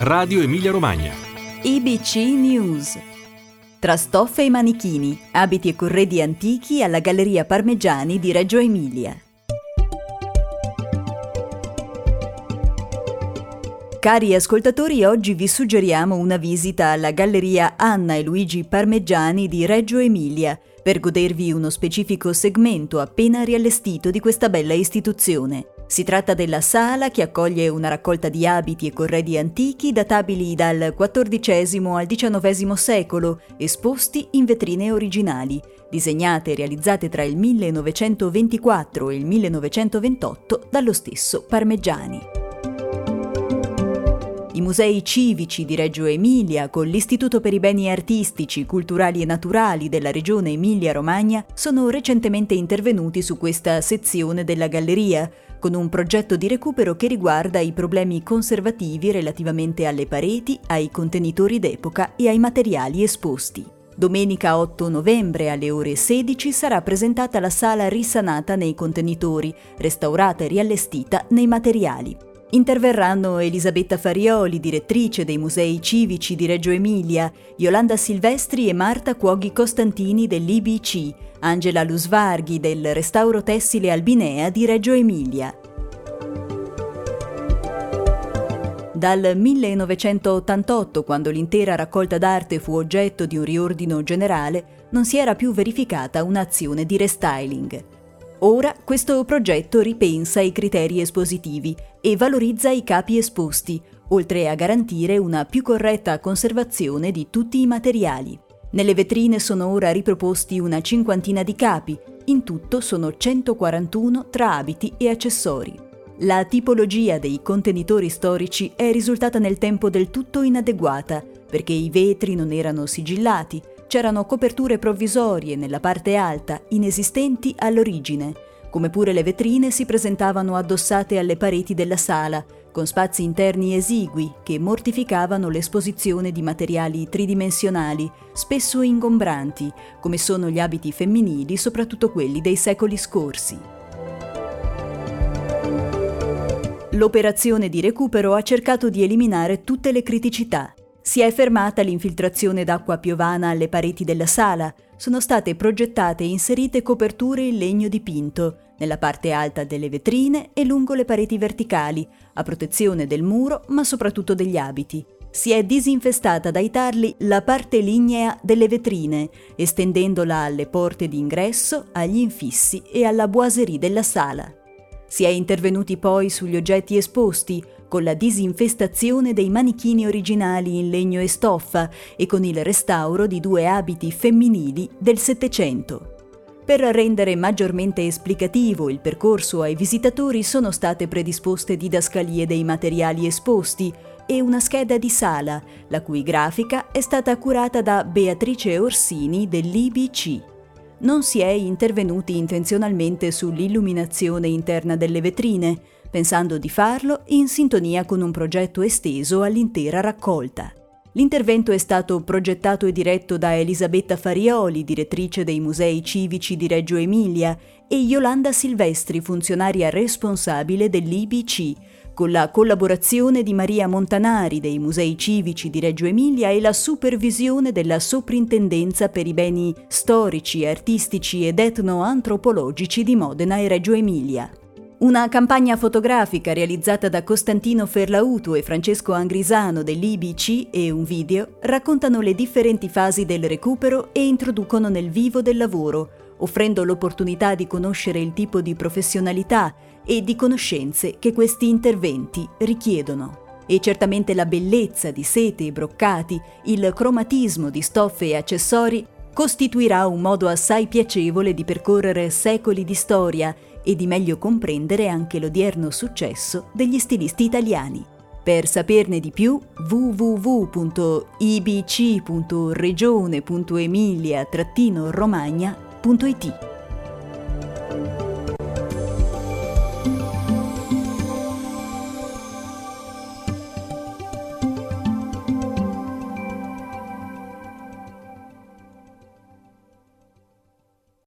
Radio Emilia Romagna. IBC News. Tra stoffe e manichini, abiti e corredi antichi alla Galleria Parmeggiani di Reggio Emilia. Cari ascoltatori, oggi vi suggeriamo una visita alla Galleria Anna e Luigi Parmeggiani di Reggio Emilia per godervi uno specifico segmento appena riallestito di questa bella istituzione. Si tratta della sala che accoglie una raccolta di abiti e corredi antichi databili dal XIV al XIX secolo, esposti in vetrine originali, disegnate e realizzate tra il 1924 e il 1928 dallo stesso Parmeggiani. I musei civici di Reggio Emilia, con l'Istituto per i Beni Artistici, Culturali e Naturali della Regione Emilia-Romagna, sono recentemente intervenuti su questa sezione della galleria, con un progetto di recupero che riguarda i problemi conservativi relativamente alle pareti, ai contenitori d'epoca e ai materiali esposti. Domenica 8 novembre alle ore 16 sarà presentata la sala risanata nei contenitori, restaurata e riallestita nei materiali. Interverranno Elisabetta Farioli, direttrice dei Musei Civici di Reggio Emilia, Yolanda Silvestri e Marta Cuoghi Costantini dell'IBC, Angela Lusvarghi del Restauro Tessile Albinea di Reggio Emilia. Dal 1988, quando l'intera raccolta d'arte fu oggetto di un riordino generale, non si era più verificata un'azione di restyling. Ora questo progetto ripensa i criteri espositivi e valorizza i capi esposti, oltre a garantire una più corretta conservazione di tutti i materiali. Nelle vetrine sono ora riproposti una cinquantina di capi, in tutto sono 141 tra abiti e accessori. La tipologia dei contenitori storici è risultata nel tempo del tutto inadeguata, perché i vetri non erano sigillati, c'erano coperture provvisorie nella parte alta, inesistenti all'origine, come pure le vetrine si presentavano addossate alle pareti della sala, con spazi interni esigui che mortificavano l'esposizione di materiali tridimensionali, spesso ingombranti, come sono gli abiti femminili, soprattutto quelli dei secoli scorsi. L'operazione di recupero ha cercato di eliminare tutte le criticità. Si è fermata l'infiltrazione d'acqua piovana alle pareti della sala, sono state progettate e inserite coperture in legno dipinto, nella parte alta delle vetrine e lungo le pareti verticali, a protezione del muro ma soprattutto degli abiti. Si è disinfestata dai tarli la parte lignea delle vetrine, estendendola alle porte d'ingresso, agli infissi e alla boiserie della sala. Si è intervenuti poi sugli oggetti esposti, con la disinfestazione dei manichini originali in legno e stoffa e con il restauro di 2 abiti femminili del Settecento. Per rendere maggiormente esplicativo il percorso ai visitatori sono state predisposte didascalie dei materiali esposti e una scheda di sala, la cui grafica è stata curata da Beatrice Orsini dell'IBC. Non si è intervenuti intenzionalmente sull'illuminazione interna delle vetrine, pensando di farlo in sintonia con un progetto esteso all'intera raccolta. L'intervento è stato progettato e diretto da Elisabetta Farioli, direttrice dei Musei Civici di Reggio Emilia, e Yolanda Silvestri, funzionaria responsabile dell'IBC, con la collaborazione di Maria Montanari dei Musei Civici di Reggio Emilia e la supervisione della Soprintendenza per i Beni Storici, Artistici ed Etnoantropologici di Modena e Reggio Emilia. Una campagna fotografica realizzata da Costantino Ferlauto e Francesco Angrisano dell'IBC e un video raccontano le differenti fasi del recupero e introducono nel vivo del lavoro, offrendo l'opportunità di conoscere il tipo di professionalità e di conoscenze che questi interventi richiedono. E certamente la bellezza di sete e broccati, il cromatismo di stoffe e accessori costituirà un modo assai piacevole di percorrere secoli di storia e di meglio comprendere anche l'odierno successo degli stilisti italiani. Per saperne di più, www.ibc.regione.emilia-romagna.it